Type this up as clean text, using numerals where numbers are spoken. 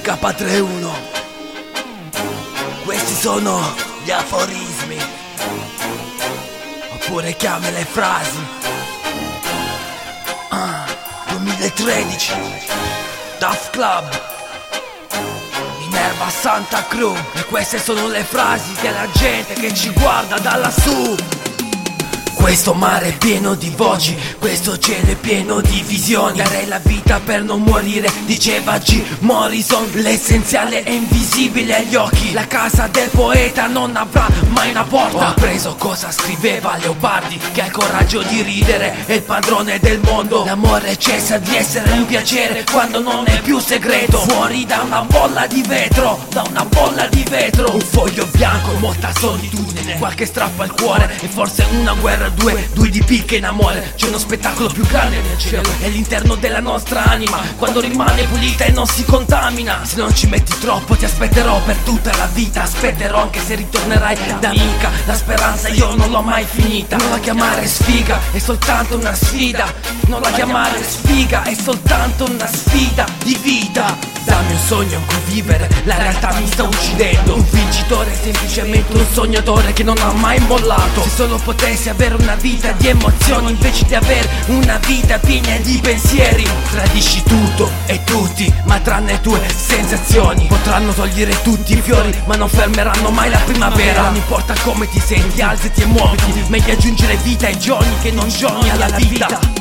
K31. Questi sono gli aforismi, oppure chiame le frasi. 2013 Daft Club, Minerva Santa Cruz. E queste sono le frasi della gente che ci guarda da lassù. Questo mare è pieno di voci, questo cielo è pieno di visioni. Darei la vita per non morire, diceva G. Morrison. L'essenziale è invisibile agli occhi. La casa del poeta non avrà mai una porta. Ho appreso cosa scriveva Leopardi, che ha il coraggio di ridere, è il padrone del mondo. L'amore cessa di essere un piacere quando non è più segreto. Fuori da una bolla di vetro, da una bolla di vetro. Un foglio bianco, molta solitudine, qualche strappo al cuore e forse una guerra. Due di picche in amore. C'è uno spettacolo più grande nel cielo, è l'interno della nostra anima, quando rimane pulita e non si contamina. Se non ci metti troppo ti aspetterò per tutta la vita. Aspetterò anche se ritornerai da amica. La speranza io non l'ho mai finita. Non la chiamare sfiga, è soltanto una sfida. Non la chiamare sfiga, è soltanto una sfida di vita. Dammi un sogno in cui vivere, la realtà mi sta uccidendo. Un vincitore è semplicemente un sognatore che non ha mai mollato. Se solo potessi avere una vita di emozioni invece di avere una vita piena di pensieri. Tradisci tutto e tutti, ma tranne le tue sensazioni. Potranno togliere tutti i fiori, ma non fermeranno mai la primavera. Non importa come ti senti, alzati e muoviti. Meglio aggiungere vita ai giorni che non giorni alla vita.